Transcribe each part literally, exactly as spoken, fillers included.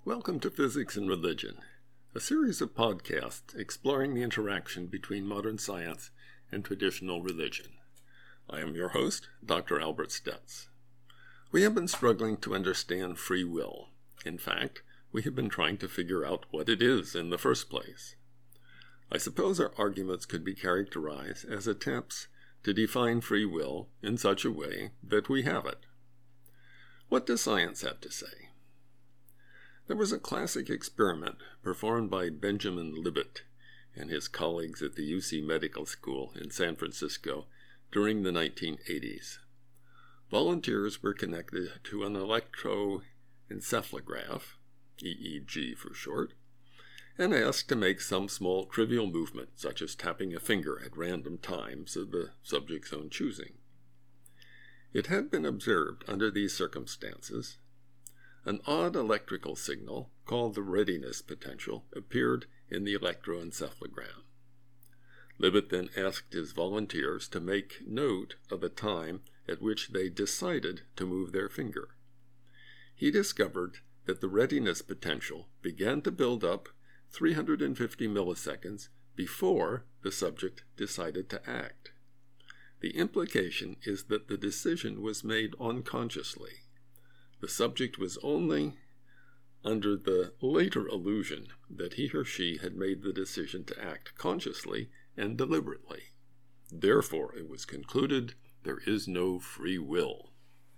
Welcome to Physics and Religion, a series of podcasts exploring the interaction between modern science and traditional religion. I am your host, Doctor Albert Stetz. We have been struggling to understand free will. In fact, we have been trying to figure out what it is in the first place. I suppose our arguments could be characterized as attempts to define free will in such a way that we have it. What does science have to say? There was a classic experiment performed by Benjamin Libet and his colleagues at the U C Medical School in San Francisco during the nineteen eighties. Volunteers were connected to an electroencephalograph, E E G for short, and asked to make some small trivial movement, such as tapping a finger at random times of the subject's own choosing. It had been observed under these circumstances an odd electrical signal, called the readiness potential, appeared in the electroencephalogram. Libet then asked his volunteers to make note of a time at which they decided to move their finger. He discovered that the readiness potential began to build up three hundred fifty milliseconds before the subject decided to act. The implication is that the decision was made unconsciously. The subject was only under the later illusion that he or she had made the decision to act consciously and deliberately. Therefore, it was concluded there is no free will.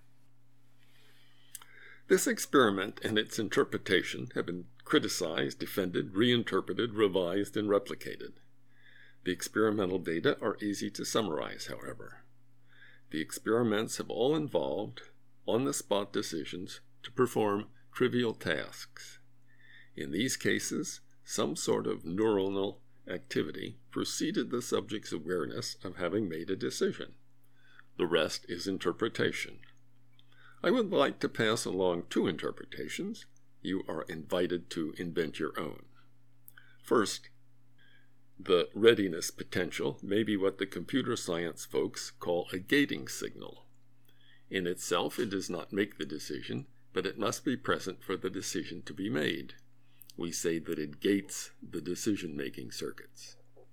This experiment and its interpretation have been criticized, defended, reinterpreted, revised, and replicated. The experimental data are easy to summarize, however. The experiments have all involved on-the-spot decisions to perform trivial tasks. In these cases, some sort of neuronal activity preceded the subject's awareness of having made a decision. The rest is interpretation. I would like to pass along two interpretations. You are invited to invent your own. First, the readiness potential may be what the computer science folks call a gating signal. In itself, it does not make the decision, but it must be present for the decision to be made. We say that it gates the decision-making circuits.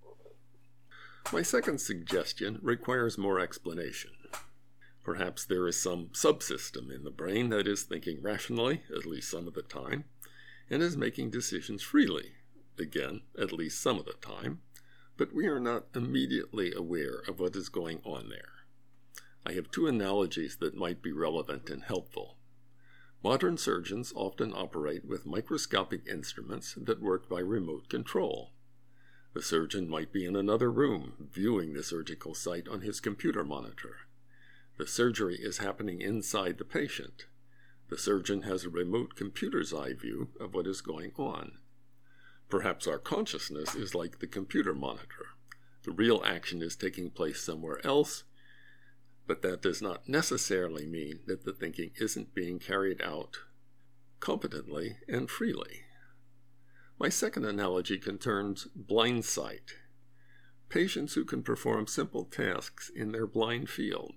My second suggestion requires more explanation. Perhaps there is some subsystem in the brain that is thinking rationally, at least some of the time, and is making decisions freely, again, at least some of the time, but we are not immediately aware of what is going on there. I have two analogies that might be relevant and helpful. Modern surgeons often operate with microscopic instruments that work by remote control. The surgeon might be in another room, viewing the surgical site on his computer monitor. The surgery is happening inside the patient. The surgeon has a remote computer's eye view of what is going on. Perhaps our consciousness is like the computer monitor. The real action is taking place somewhere else, but that does not necessarily mean that the thinking isn't being carried out competently and freely. My second analogy concerns blind sight. Patients who can perform simple tasks in their blind field.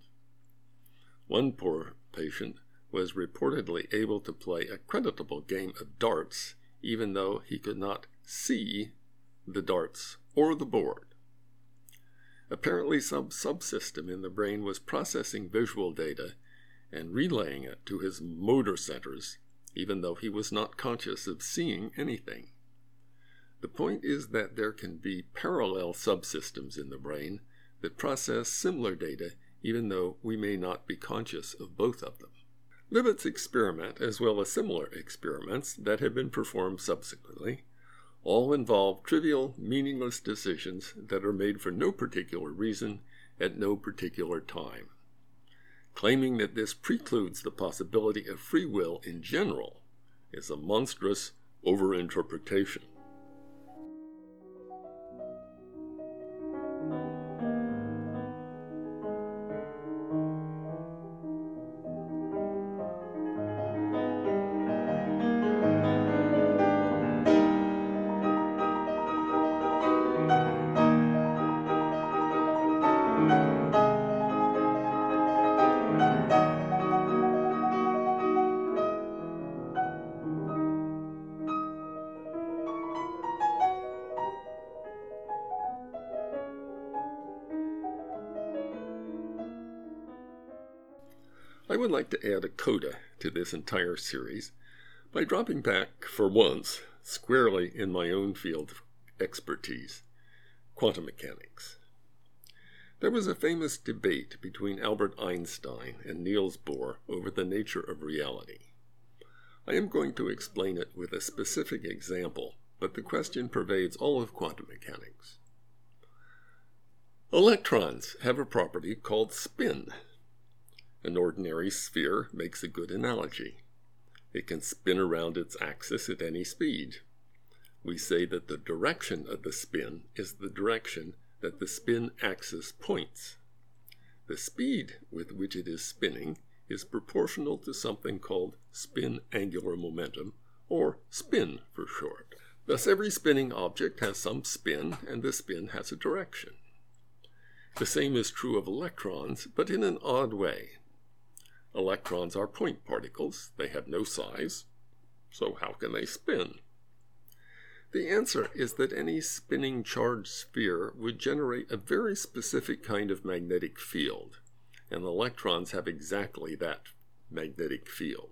One poor patient was reportedly able to play a creditable game of darts even though he could not see the darts or the board. Apparently some subsystem in the brain was processing visual data and relaying it to his motor centers, even though he was not conscious of seeing anything. The point is that there can be parallel subsystems in the brain that process similar data, even though we may not be conscious of both of them. Libet's experiment, as well as similar experiments that have been performed subsequently, all involve trivial, meaningless decisions that are made for no particular reason at no particular time. Claiming that this precludes the possibility of free will in general is a monstrous overinterpretation. I would like to add a coda to this entire series by dropping back, for once, squarely in my own field of expertise, quantum mechanics. There was a famous debate between Albert Einstein and Niels Bohr over the nature of reality. I am going to explain it with a specific example, but the question pervades all of quantum mechanics. Electrons have a property called spin. An ordinary sphere makes a good analogy. It can spin around its axis at any speed. We say that the direction of the spin is the direction that the spin axis points. The speed with which it is spinning is proportional to something called spin angular momentum, or spin for short. Thus every spinning object has some spin, and the spin has a direction. The same is true of electrons, but in an odd way. Electrons are point particles. They have no size, so how can they spin? The answer is that any spinning charged sphere would generate a very specific kind of magnetic field, and electrons have exactly that magnetic field.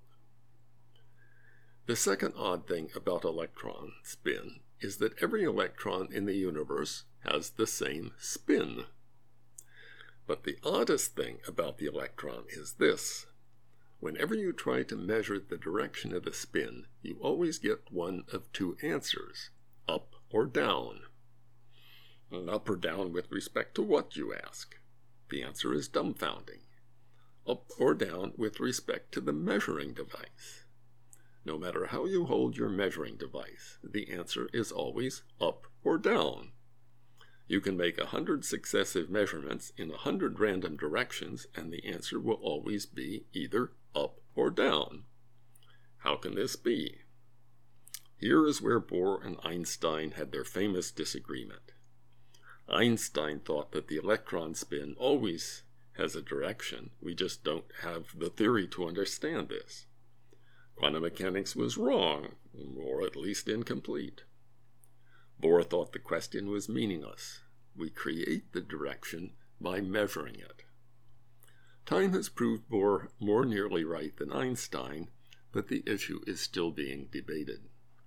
The second odd thing about electron spin is that every electron in the universe has the same spin. But the oddest thing about the electron is this. Whenever you try to measure the direction of the spin, you always get one of two answers, up or down. And up or down with respect to what, you ask? The answer is dumbfounding. Up or down with respect to the measuring device. No matter how you hold your measuring device, the answer is always up or down. You can make a hundred successive measurements in a hundred random directions, and the answer will always be either up or down. How can this be? Here is where Bohr and Einstein had their famous disagreement. Einstein thought that the electron spin always has a direction. We just don't have the theory to understand this. Quantum mechanics was wrong, or at least incomplete. Bohr thought the question was meaningless. We create the direction by measuring it. Time has proved Bohr more nearly right than Einstein, but the issue is still being debated.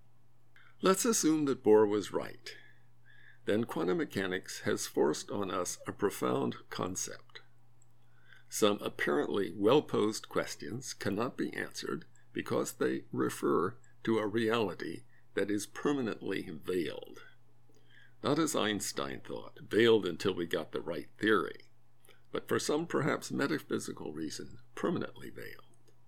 Let's assume that Bohr was right. Then quantum mechanics has forced on us a profound concept. Some apparently well-posed questions cannot be answered because they refer to a reality that is permanently veiled. Not as Einstein thought, veiled until we got the right theory, but for some perhaps metaphysical reason, permanently veiled.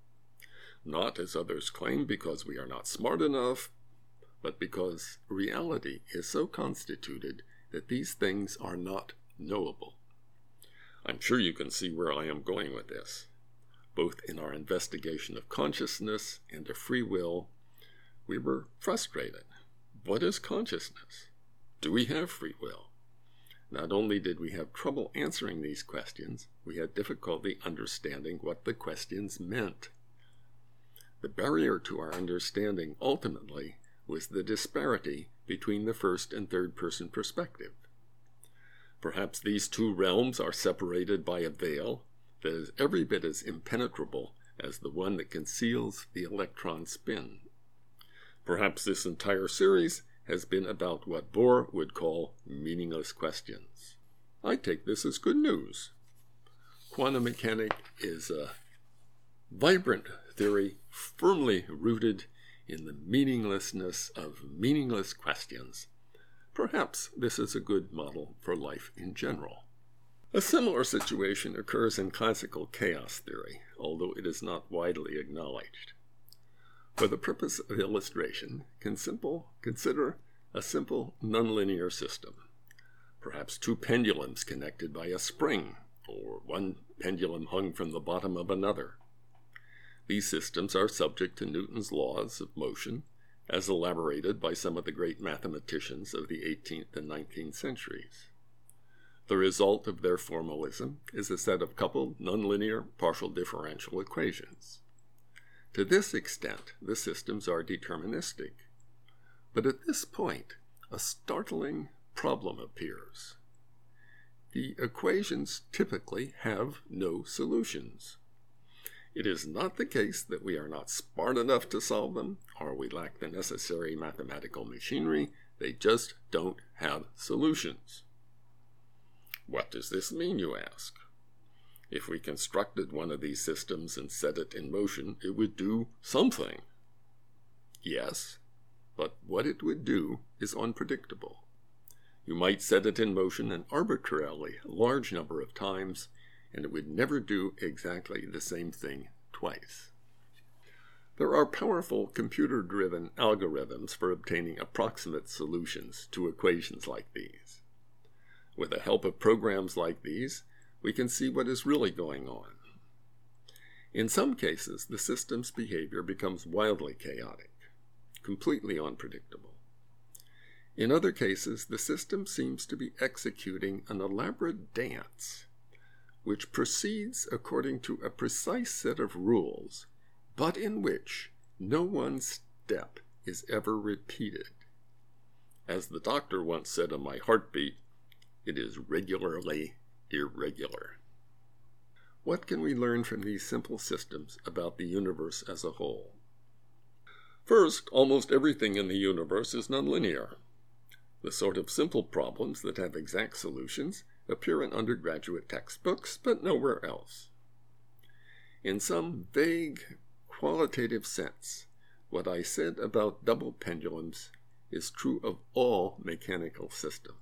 Not, as others claim, because we are not smart enough, but because reality is so constituted that these things are not knowable. I'm sure you can see where I am going with this. Both in our investigation of consciousness and of free will, we were frustrated. What is consciousness? Do we have free will? Not only did we have trouble answering these questions, we had difficulty understanding what the questions meant. The barrier to our understanding ultimately was the disparity between the first and third person perspective. Perhaps these two realms are separated by a veil that is every bit as impenetrable as the one that conceals the electron spin. Perhaps this entire series has been about what Bohr would call meaningless questions. I take this as good news. Quantum mechanics is a vibrant theory firmly rooted in the meaninglessness of meaningless questions. Perhaps this is a good model for life in general. A similar situation occurs in classical chaos theory, although it is not widely acknowledged. For the purpose of illustration, can simple, consider a simple nonlinear system. Perhaps two pendulums connected by a spring, or one pendulum hung from the bottom of another. These systems are subject to Newton's laws of motion, as elaborated by some of the great mathematicians of the eighteenth and nineteenth centuries. The result of their formalism is a set of coupled nonlinear partial differential equations. To this extent, the systems are deterministic. But at this point, a startling problem appears. The equations typically have no solutions. It is not the case that we are not smart enough to solve them, or we lack the necessary mathematical machinery. They just don't have solutions. What does this mean, you ask? If we constructed one of these systems and set it in motion, it would do something. Yes, but what it would do is unpredictable. You might set it in motion an arbitrarily large number of times, and it would never do exactly the same thing twice. There are powerful computer-driven algorithms for obtaining approximate solutions to equations like these. With the help of programs like these, we can see what is really going on. In some cases, the system's behavior becomes wildly chaotic, completely unpredictable. In other cases, the system seems to be executing an elaborate dance, which proceeds according to a precise set of rules, but in which no one step is ever repeated. As the doctor once said of my heartbeat, it is regularly irregular. What can we learn from these simple systems about the universe as a whole? First, almost everything in the universe is nonlinear. The sort of simple problems that have exact solutions appear in undergraduate textbooks, but nowhere else. In some vague, qualitative sense, what I said about double pendulums is true of all mechanical systems.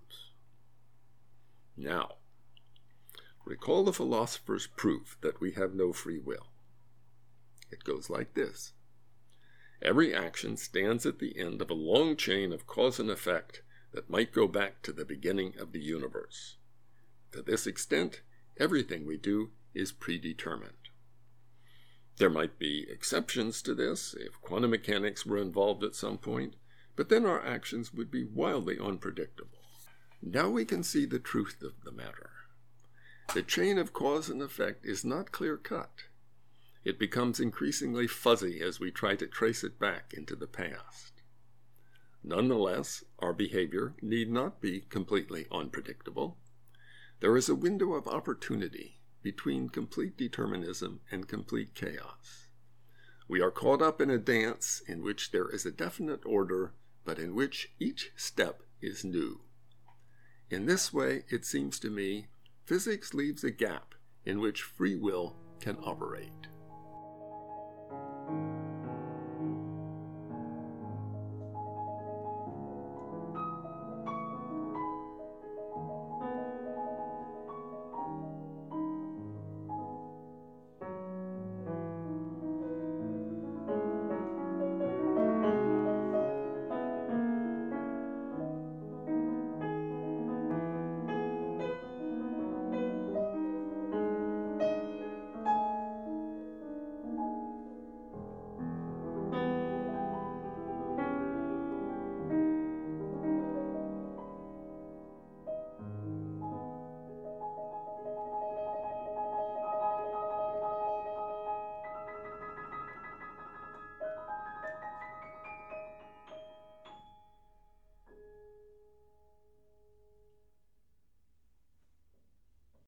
Now, recall the philosopher's proof that we have no free will. It goes like this. Every action stands at the end of a long chain of cause and effect that might go back to the beginning of the universe. To this extent, everything we do is predetermined. There might be exceptions to this if quantum mechanics were involved at some point, but then our actions would be wildly unpredictable. Now we can see the truth of the matter. The chain of cause and effect is not clear-cut. It becomes increasingly fuzzy as we try to trace it back into the past. Nonetheless, our behavior need not be completely unpredictable. There is a window of opportunity between complete determinism and complete chaos. We are caught up in a dance in which there is a definite order, but in which each step is new. In this way, it seems to me, physics leaves a gap in which free will can operate.